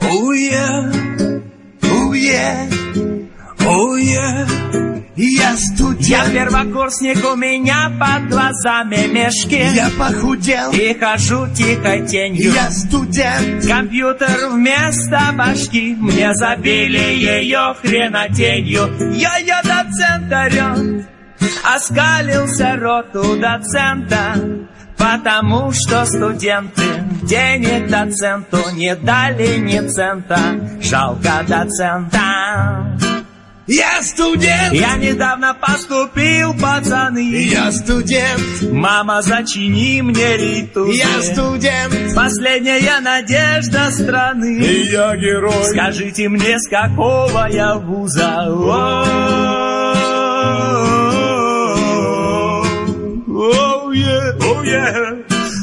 Oh yeah, oh yeah, oh yeah. Я студент. Я первокурсник, у меня под глазами мешки. Я похудел и хожу тихой тенью. Я студент. Компьютер вместо башки, мне забили ее хренотенью. Я доцент орет, оскалился рот у доцента, потому что студенты денег доценту не дали ни цента. Жалко доцента. Я студент. Я недавно поступил, пацаны. Я студент. Мама, зачини мне ритузы. Я студент. Последняя надежда страны. И я герой. Скажите мне, с какого я вуза? Oh yeah, oh yeah,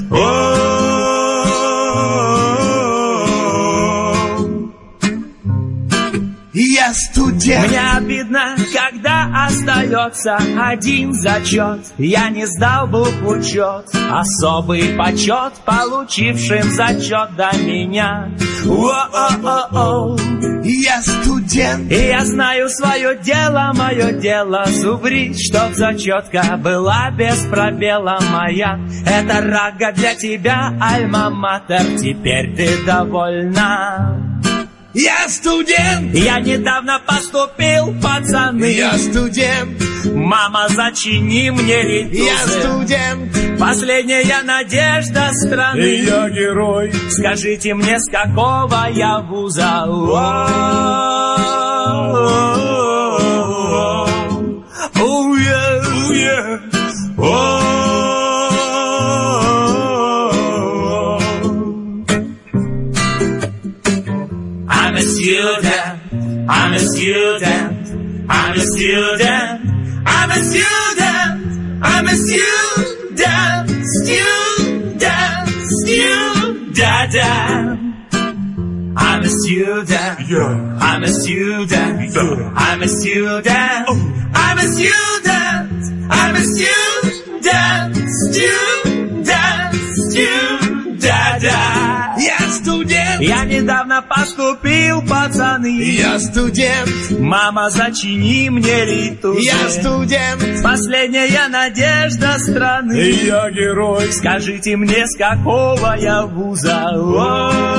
Я студент. Мне обидно, когда остается один зачет. Я не сдал букву чет, особый почет получившим зачет до меня. О-о-о-о. Я студент. И я знаю свое дело, мое дело зубрить, чтоб зачетка была без пробела моя. Это рага для тебя, альма-матер, теперь ты довольна. Я студент. Я недавно поступил, пацаны. Я студент. Мама, зачини мне ритузы. Я студент. Последняя надежда страны. И я герой. Скажите мне, с какого я вуза? Oh yeah, oh yeah, I'm a student, I'm a student, I'm a student, I'm a student, I'm a student, student. I'm a student, Yeah. I'm a student, Yeah. I'm a student, I'm a student, I'm a student. Я студент. Я недавно поступил, пацаны. Я студент. Мама, зачини мне ритузы. Я студент. Последняя надежда страны. И я герой. Скажите мне, с какого я вуза?